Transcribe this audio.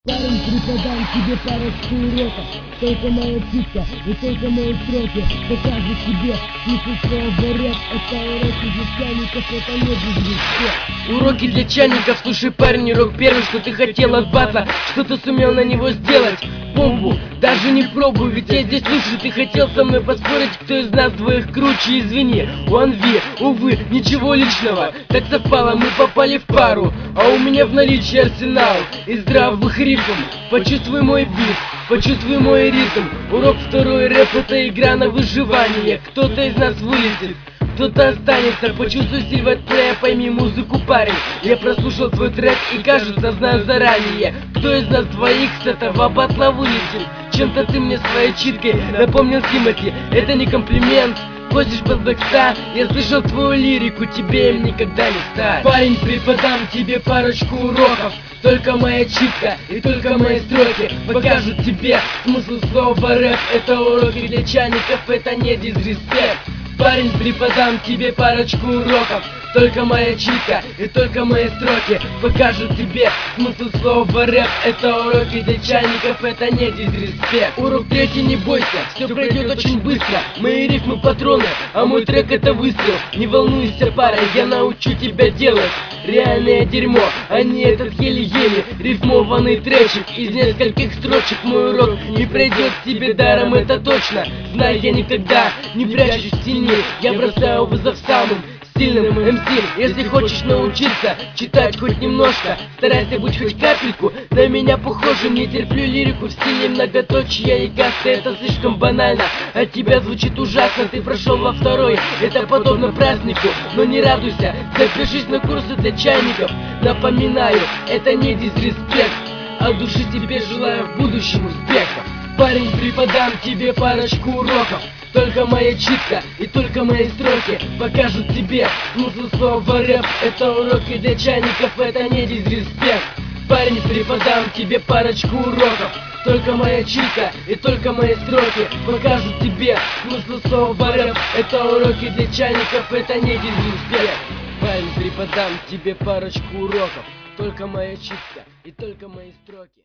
Парень, преподам тебе парочку уроков. Только моя читка и только мои строки покажут тебе смысл слова рэп. Это уроки для чайников, это не безвестие. Уроки для чайников, слушай, парень, урок первый, что ты хотел от батла, что ты сумел на него сделать бомбу. Даже не пробуй, ведь я здесь слушаю, ты хотел со мной поспорить, кто из нас двоих круче, извини. One увы, ничего личного, так совпало, мы попали в пару, а у меня в наличии арсенал из здравых рифм. Почувствуй мой бит, почувствуй мой ритм. Урок второй, рэп — это игра на выживание. Кто-то из нас вылетит, кто-то останется. Почувствуй сильвер плея, пойми музыку, парень. Я прослушал твой трек и, кажется, знаю заранее, кто из нас двоих с этого батла вылетит. Чем-то ты мне своей читкой напомнил Тимати. Это не комплимент, косишь под бэкста. Я слышал твою лирику, тебе им никогда не стать. Парень, преподам тебе парочку уроков. Только моя читка и только мои строки покажут тебе смысл слова рэп. Это уроки для чайников, это не дизреспект. Парень, преподам тебе парочку уроков. Только моя читка и только мои строки покажут тебе смысл слова рэп. Это уроки для чайников, это не дизреспект. Урок третий, не бойся, все пройдет очень быстро. Мои рифмы патроны, а мой трек это выстрел. Не волнуйся, парень, я научу тебя делать реальное дерьмо, а не этот еле-еле рифмованный тречик из нескольких строчек. Мой урок не пройдет тебе даром, это точно. Знай, я никогда не прячусь в тени, я бросаю вызов самым сильным МС. Если хочешь научиться читать хоть немножко, старайся быть хоть капельку на меня похожим. Не терплю лирику в стиле многоточия и касты, это слишком банально, от тебя звучит ужасно. Ты прошел во второй, это подобно празднику, но не радуйся, запишись на курсы для чайников. Напоминаю, это не дизреспект, от души тебе желаю в будущем успехов. Парень, преподам тебе парочку уроков. Только моя читка и только мои строки покажут тебе смысл слова рэп. Это уроки для чайников, это не дизреспект. Парень, преподам тебе парочку уроков. Только моя читка и только мои строки покажут тебе смысл слова рэп. Это уроки для чайников, это не дизреспект. Парень, преподам тебе парочку уроков. Только моя читка и только мои строки.